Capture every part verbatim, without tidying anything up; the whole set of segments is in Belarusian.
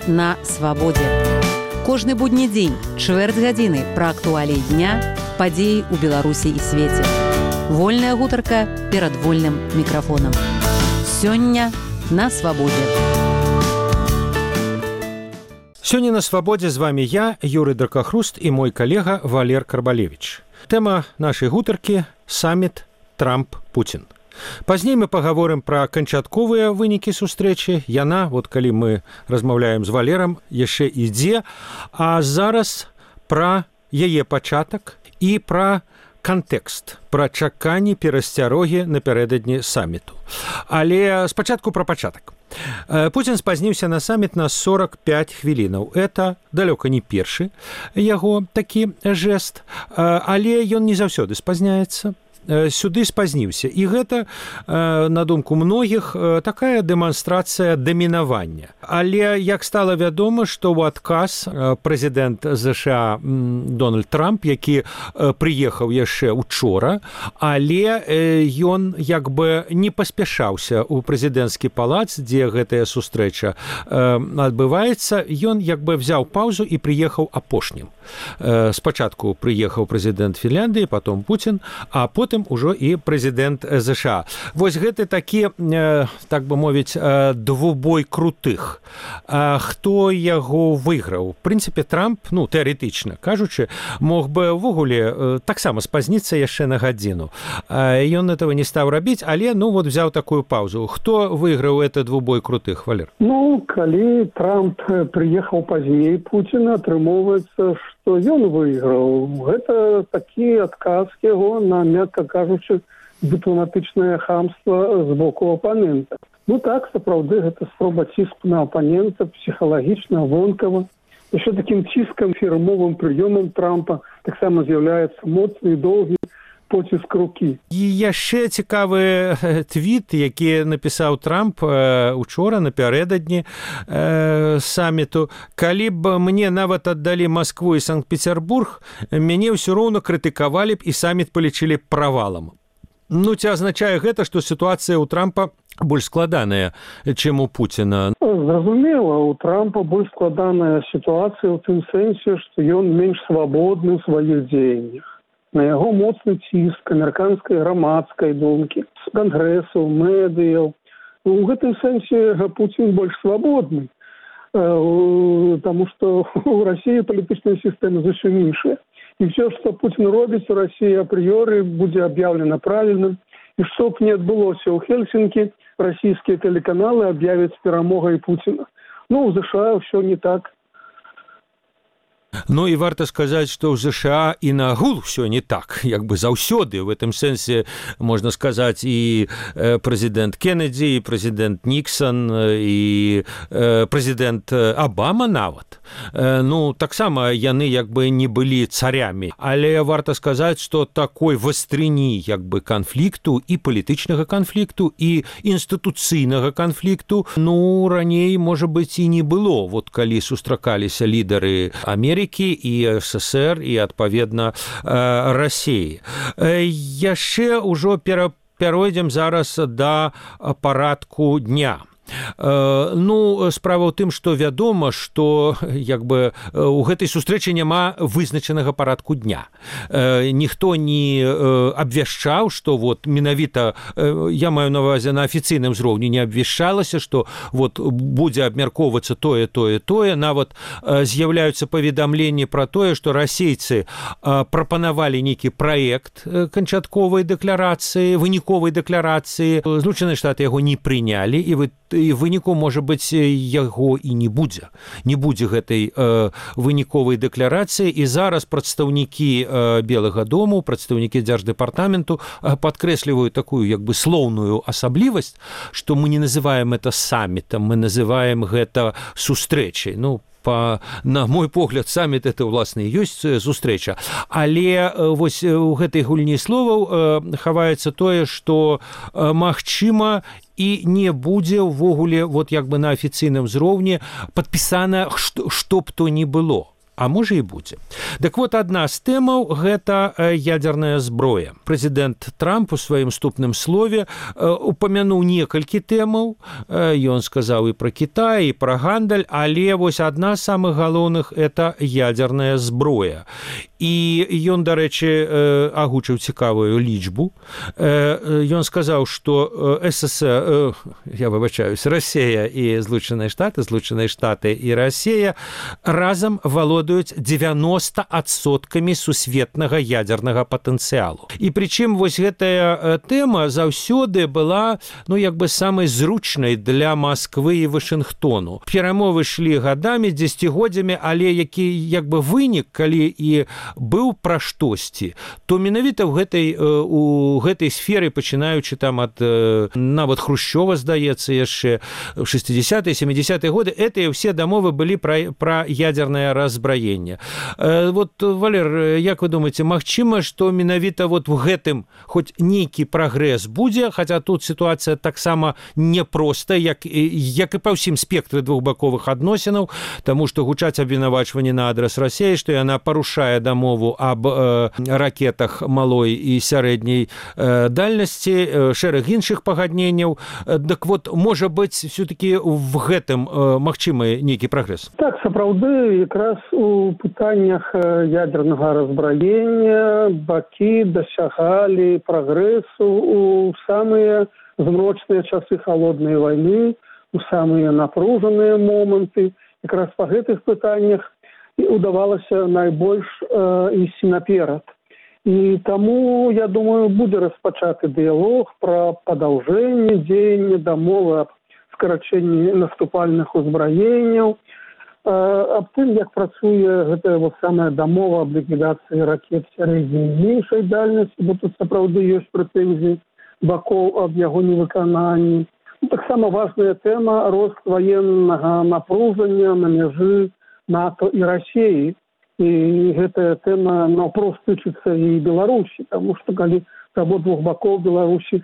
на свабодзе. Кожны будні дзень, чвэрць гадзіны пра актуаліі дня, падзеі ў Беларусі і свеце. Вольная гутарка перад вольным мікрафонам. Сёння на свабодзе. Сёння на свабодзе з вами я, Юрый Дракахруст, і мой калега Валер Карбалевич. Тэма нашай гутаркі – саміт Трамп-Пуцін. Пазней мы пагаворым пра канчатковыя вынікі сустрэчы. Яна, вот калі мы размаўляем з Валерам, яшчэ ідзе, а зараз пра яе пачатак і пра кантэкст, пра чаканні перасцярогі напярэдадні саміту. Але спачатку пра пачатак. Пуцін спазніўся на саміт на сорок пять хвілінаў. Это далёка не першы яго такі жэст, але ён не заўсёды спазняецца. Сюды спазніўся. І гэта, на думку многіх, такая дэманстрацыя дамінавання. Але, як стала вядома, што ў адказ прэзідэнт ЗША Дональд Трамп, які прыехаў яшчэ учора, але ён як бы не паспяшаўся ў прэзідэнцкі палац, дзе гэтая сустрэча адбываецца, ён як бы взяў паўзу і прыехаў апошнім. Спачатку прыехаў прэзідэнт Фінляндыі, потом Пуцін, а потым ужо і прэзідэнт ЗША. Вось гэты такі, так бы мовіць, двубой крутых. Хто яго выйграў? В прынцыпе, Трамп, ну, тэарэтычна кажучы, мог бы ўвогуле таксама спазніцца яшчэ на гадзіну. Ён этого не стаў рабіць, але, ну, вот взяў такую паўзу. Хто выйграў это двубой крутых, Валер? Ну, калі Трамп прыехаў пазней Пуціна, атрымоўваецца, што ён выйграў. Гэта такі адказ яго на, мякка кажучы, дыпламатычнае хамства з боку апанента. Ну так, сапраўды, гэта спроба ціску на апанента, псіхалагічна, вонкава. Яшчэ такім ціскам, фірмовым прыёмам Трампа таксама з'яўляецца моцны і доўгі поціск рукі. І яшчэ цікавы твіт, які напісаў Трамп учора напярэдадні саміту. Калі б мне нават аддалі Маскву і Санкт-Петербург, мяне ўсё роўна крытыкавалі б і саміт палічылі правалам. Ну, ці азначае гэта, што сітуацыя ў Трампа больш складаная, чым у Пуціна? Зразумела, у Трампа больш складаная сітуацыя ў тым сэнсе, што ён менш свабодны ў сваіх дзеяннях. На яго моцны ціск амерыканскай грамадскай думкі, з кангрэсу, медыяў. У гэтым сэнсе Пуцін больш свабодны, таму што ў Расіі палітычная сістэма зусім іншая. І все, што Пуцін робіць у Расіі апрыёры, будзе аб'яўлена правільным. І што б не адбылося ў Хельсінкі, расійскія тэлеканалы аб'явяць перамогай Пуціна. Ну, у ЗША ўсё не так. Ну і варта сказаць, што ў ЗША і нагул ўсё не так, як бы заўсёды. В гэтым сэнсе можна сказаць і прэзідэнт Кеннеді, і прэзідэнт Ніксон, і прэзідэнт Абама нават. Ну, таксама яны як бы не былі царямі. Але варта сказаць, што такой вастрыні як бы канфлікту, і палітычнага канфлікту, і інстытуцыйнага канфлікту, ну, раней, можа быць, і не было. Вот калі сустракаліся лідары Амерыкі, і СССР, і, адпаведна, Расіі. Яшчэ ўжо перайдзем зараз да парадку дня. Ну, справа ў тым, што вядома, што як бы у гэтай сустрэчы няма вызначанага парадку дня. Ніхто не абвяшчаў, што вот менавіта, я маю на ўвазе на афіцыйным узроўні, не абвяшчалася, што вот будзе абмяркоўвацца тое, тое, тое. Нават з'яўляюцца паведамленні пра тое, што расейцы прапанавалі нейкі праект канчатковай дэкларацыі, выніковай дэкларацыі. Злучаныя Штаты яго не прынялі, і вы і выніку, можа быць, яго і не будзе. Не будзе гэтай э, выніковай дэкларацыі, і зараз прадстаўнікі э, Белага дому, прадстаўнікі Дзярждэпартаменту э, падкрэсліваюць такую як бы слоўную асаблівасць, што мы не называем это самітам, мы называем гэта сустрэчай. Ну, Па, на мой погляд, саміт это, ўласна, ёсць сустрэча. Але вось у гэтай гульні словаў э, хаваецца тое, што э, магчыма і не будзе ўвогуле вот як бы на афіцыйным узроўні падпісана што, што б то ні было. а можа і будзе. Дык вот адна з тэмаў гэта ядерная зброя. Прэзідэнт Трамп у сваім ступным слове упамянуў некалькі тэмаў. Ён сказаў і пра Кітай, і пра гандаль, але вось адна з самых галоўных это ядерная зброя. І ён, дарэчы, агучыў цікавую лічбу. Ён сказаў, што СССР, я выбачаюсь, Расія і Злучаныя Штаты, Злучаныя Штаты і Расія разам валодаюць девяносто адсоткамі сусветнага ядернага патэнцыялу. І прычым вось гэтая тэма заўсёды была, ну, як бы самай зручнай для Масквы і Вашынгтону. Перамовы шлі гадамі, дзесяцігоддзямі, але які, як бы, вынік, калі і быў пра штосьці, то менавіта ў гэтай, у гэтай сферы, пачынаючы там ад нават Хрушчова, здаецца, яшчэ в шестидесятые, семидесятые годы, гэтыя ўсе дамовы былі пра, пра ядернае разбраенне. Вот, Валер, як вы думаеце, магчыма, што менавіта вот в гэтым хоць нейкі прагрэс будзе, хаця тут сітуацыя таксама непростая, як, як і па ўсім спектры двухбаковых адносінаў, таму што гучаць абвінавачванні на адрас Расіі, што яна парушае дамову аб э, ракетах малой і сярэдняй э, дальнасці, э, шэраг іншых пагадненняў. Дык вот, можа быць, все-таки в гэтым э, магчымы нейкі прагрэс? Так, сапраўды, якраз у пытаннях ядернага разбраення бакі дасягалі прагрэсу у самыя змрочныя часы халоднай вайны, у самыя напружаныя моманты. Якраз па гэтых пытаннях і удавалася найбольш э, ісці наперад. І таму, я думаю, будзе распачаты дыялог пра падаўжэнне дзеяння дамовы аб скарачэнні наступальных узбраенняў, э, аб тым, як працуе гэтая вот самая дамова аб ліквідацыі ракет сярэдняй і меншай дальнасці, бо тут сапраўды ёсць прэтэнзіі бакоў аб яго невыкананні. Таксама важная тэма рост ваеннага напружання на мяжы НАТО і Расіі. І гэтая тэма наўпрост тычыцца і Беларусі, таму што калі з абодвух бакоў Беларусі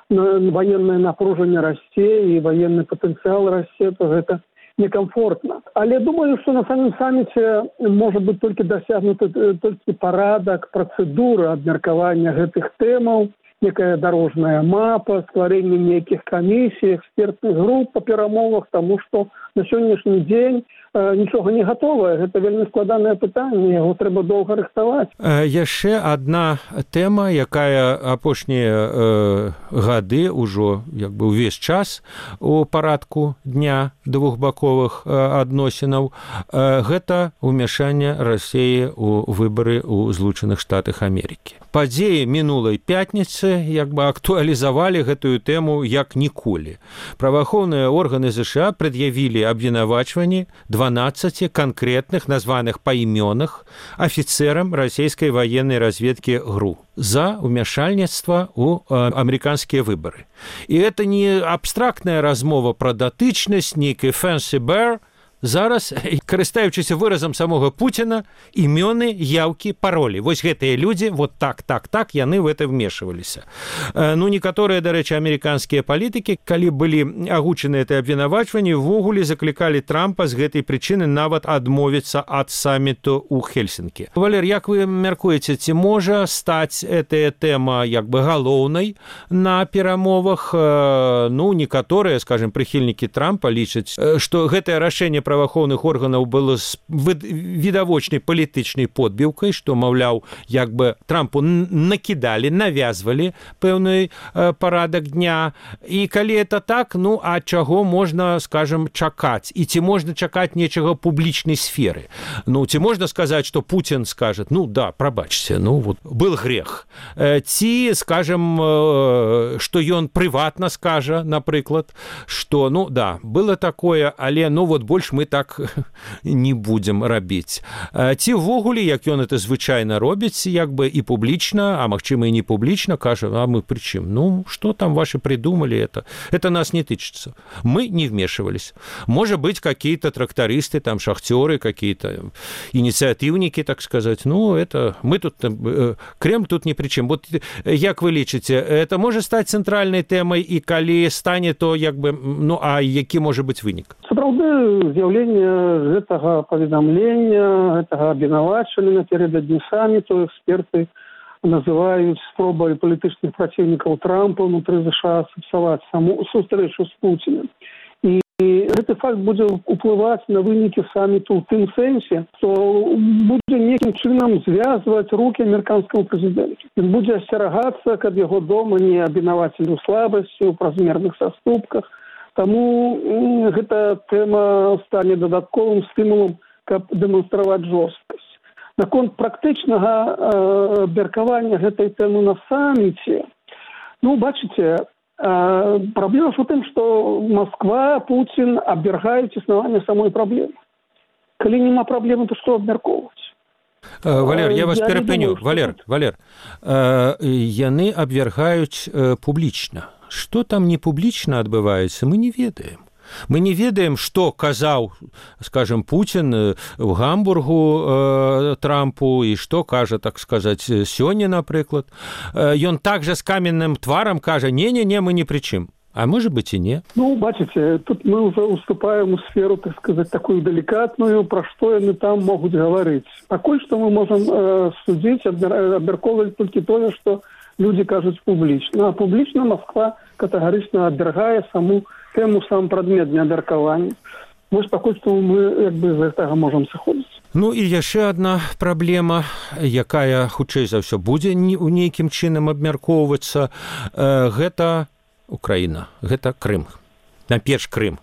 ваеннае напружанне расце і ваенны патэнцыял расце, то гэта некамфортна. Але думаю, што на самім саміце можа быць толькі дасягнуты толькі парадак, працэдура абмеркавання гэтых тэмаў, некая дарожная мапа, стварэнне нейкіх камісій, экспертных груп па перамовах, таму што на сённяшні дзень нічога не гатовае. Гэта вельмі складанае пытанне, яго трэба доўга рыхтаваць. Яшчэ адна тэма, якая апошнія э, гады ўжо як бы ўвесь час у парадку дня двухбаковых э, адносінаў, э, гэта ўмяшанне Расіі ў выбары ў Злучаных Штатах Амерыкі. Падзеі мінулай пятніцы як бы актуалізавалі гэтую тэму як ніколі. Праваахоўныя органы ЗША прад'явілі абвінавачванні дванаццаці канкрэтных, названых па імёнах, афіцэрам расійскай ваеннай разведкі ГРУ за ўмяшальніцтва ў амерыканскія выбары. І гэта не абстрактная размова пра датычнасць, нейкі fancy bear. Зараз, карыстаючыся выразам самога Пуціна, імёны, яўкі, паролі. Вось гэтыя людзі, вот так, так, так, яны в это вмешиваліся. Ну, некаторыя, дарэчы, амерыканскія палітыкі, калі былі агучаны гэтыя абвінавачванні, ввогуле заклікалі Трампа з гэтай прычыны нават адмовіцца ад саміту ў Хельсінкі. Валер, як вы мяркуеце, ці можа стаць гэтая тэма як бы галоўнай на перамовах? Ну, некаторыя, скажем, прыхільнікі Трампа лічаць, што гэтае рашэнне праваахоўных органаў было з відавочнай палітычнай подбіўкай, што, маўляў, як бы Трампу накідалі, навязвалі пэўны парадак дня. І калі это так, ну, а чаго можна, скажем, чакаць? І ці можна чакаць нечага публічнай сферы? Ну, ці можна сказаць, што Пуцін скажа, ну, да, прабачце, ну, вот, был грех. Ці, скажем, што ён прыватна скажа, напрыклад, што, ну, да, было такое, але, ну, вот, больш мы так не будзем рабіць. Ці ўвогуле, як ён это звычайна робіць, як бы і публічна, а магчыма і не публічна, кажа, а мы пры чым? Ну, што там ваши придумали это? Это нас не тычыцца. Мы не вмешивались. Может быть, какие-то трактористы, там, шахтеры, какие-то инициативники, так сказать. Ну, это мы тут, Кремль тут ни при чем. Вот як вы лічыце, это может стать центральной темой, и калі стане, то як бы, ну, а які может быть вынік? Сапраўды з'яўленне гэтага паведамлення, гэтага абвінавачвання напердадні саміту эксперты называюць спробай палітычных праціўнікаў Трампа ўнутры ЗША сапсаваць саму сустрэчу з Пуціним. І гэты факт будзе ўплываць на вынікі саміту ў тым сэнсе, што будзе некім чынам звязваць рукі амерыканскаму прэзідэнту. Ён будзе асцерагацца, каб яго дома не абвінавацілі ў слабасці, у празмерных саступках. Таму гэта тэма стане дадатковым стымулам, каб дэманстраваць жорсткасць. Наконт практычнага абмеркавання гэтай тэмы на саміце, ну, бачыце, праблема ж у тым, што Москва, Пуцін абвяргаюць існаванне самой праблемы. Калі няма праблемы, то што абмяркоўваць? Валер, я вас я перапыню. Валер, Валер, яны абвяргаюць публічна. Што там не публічна адбываецца, мы не ведаем. Мы не ведаем, што казаў, скажем, Пуцін в Гамбургу э, Трампу і што кажа, так сказаць, сёння, напрыклад. Ён также з каменным тварам кажа: не-не-не, мы ні пры чым. А может быть и не. Ну, бачите, тут мы уже уступаем у сферу, так сказать, такую деликатную, про что они там могут говорить. Пакуль что мы можем э, судить, абмяркоўваць толькі тое, что люди кажуць публічна. А публічна Москва катэгарычна абвяргае саму тэму, сам прадмет неабмеркавання. Вось пакуль што мы як бы з гэтага можам сыходзіць. Ну і яшчэ адна праблема, якая хутчэй за ўсё будзе у нейкім чынам абмяркоўвацца, э, гэта Украіна, гэта Крым. Найперш Крым.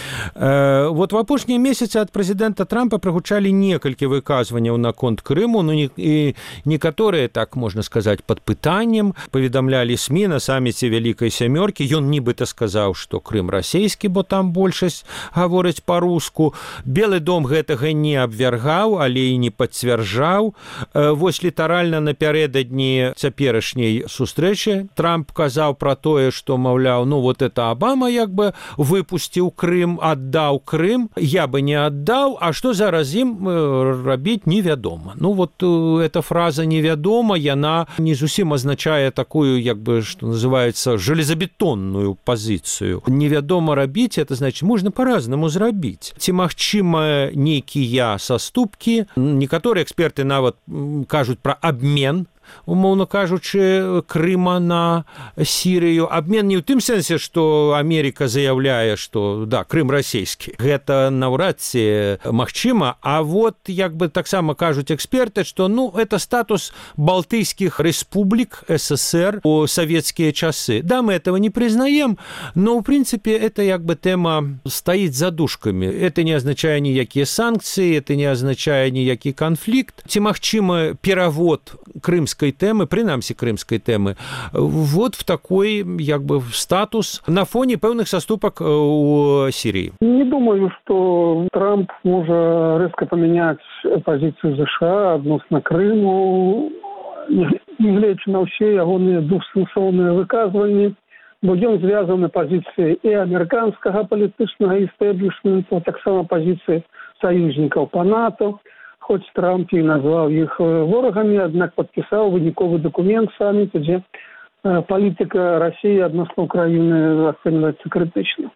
Э, вот в апошнія месяцы ад прэзідэнта Трампа прагучалі некалькі выказванняў наконт Крыму, ну не, і некаторыя, так можна сказаць, пад пытаннем паведамлялі СМІ на саміце Вялікай сямёркі. Ён нібыта сказаў, што Крым расійскі, бо там большасць гаворыць па-руску. Белы дом гэтага не абвяргаў, але і не пацвярджаў. Э, вось літаральна напярэдадні цяперашняй сустрэчы Трамп казаў пра тое, што, маўляў, ну вот это Абама як бы выпусціў Крым, отдал Крым, я бы не отдал, а что зараз им рабіць невядома. Ну вот эта фраза невядома, яна не зусім азначае такую, як бы, что называется, железобетонную позицию. Невядома рабіць, это значит, можно по-разному зрабіць. Ці магчыма нейкія саступкі, некаторыя эксперты нават кажуць пра абмен, умоўно кажучы, Крыма на Сірыю. Абмен не ў тым сэнсе, што Амерыка заяўляе, што да, Крым расійскі. Гэта наўрад ці магчыма, а вот як бы таксама кажуць эксперты, што ну это статус балтыйскіх рэспублік СССР у савецкія часы. Да, мы этого не признаем, но в принципе это як бы тэма стаіць за дужкамі. Это не азначае ніякія санкцыі, это не азначае ніякі канфлікт. Ці магчыма перавод крымскай тэмы, прынамсі крымскай тэмы, вот в такой як бы статус на фоне пэўных саступак у Сирии. Не думаю, что Трамп можа резко поменять позицию США относно Крыму, негледзячы на ўсе ягоныя двухсэнсоўныя выказванні, бо ён звязаны пазіцыяй і амерыканскага палітычнага істэблішмента, таксама пазіцыяй саюзнікаў па НАТО. Хоць Трамп і назваў іх ворагамі, аднак падпісаў выніковы дакумент саміта, дзе палітыка Расіі адносно Украіны ацэньваецца крытычна.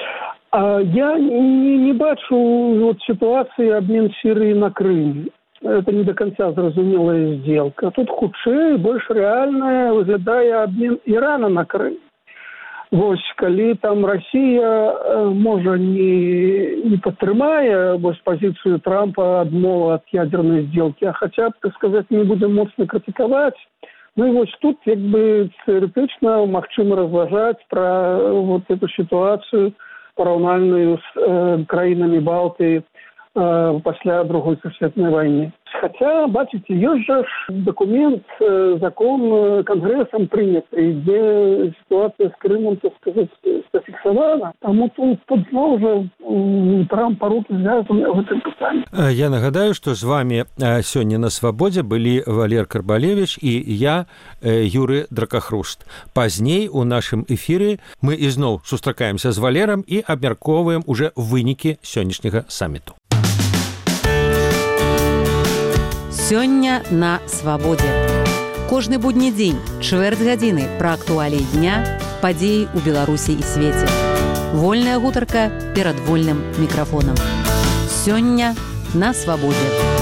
А я не, не бачу вот, ситуации обмен Сирии на Крым. Это не до конца зразумелая сделка. Тут хутчэй, больш рэальная выглядае обмен Ирана на Крым. Вось, калі там Расія можа не, не падтрымае вось пазіцыю Трампа адмова ад ядернай сделкі, а хаця б, так сказаць, не будзе моцна крытыкаваць. Ну і вось тут як бы тэарэтычна магчыма разважаць пра вот эту сітуацыю параўнальную з э, краінамі Балтыі э, пасля другой сусветнай вайны. Хаця, бачыце, ёсць жа дакумент, э, закон э, Кангрэсам прыняты, дзе сітуацыя з Крымам, так сказаць, зафіксавана. Таму тут, тут зноў жа э, Трамп па-рукі звязаны ў гэтым пытанні. Я нагадаю, што з вами сёння на Свабодзе былі Валер Карбалевич і я, Юры Дракахруст. Пазней у нашым эфіры мы ізноў сустракаемся з Валерам і абмяркоўваем уже вынікі сённяшняга саміту. Сёння на Свабодзе. Кожны будні дзень, чвэрць гадзіны пра актуаліі дня, падзеі ў Беларусі і свеце. Вольная гутарка перад вольным мікрафонам. Сёння на свабодзе.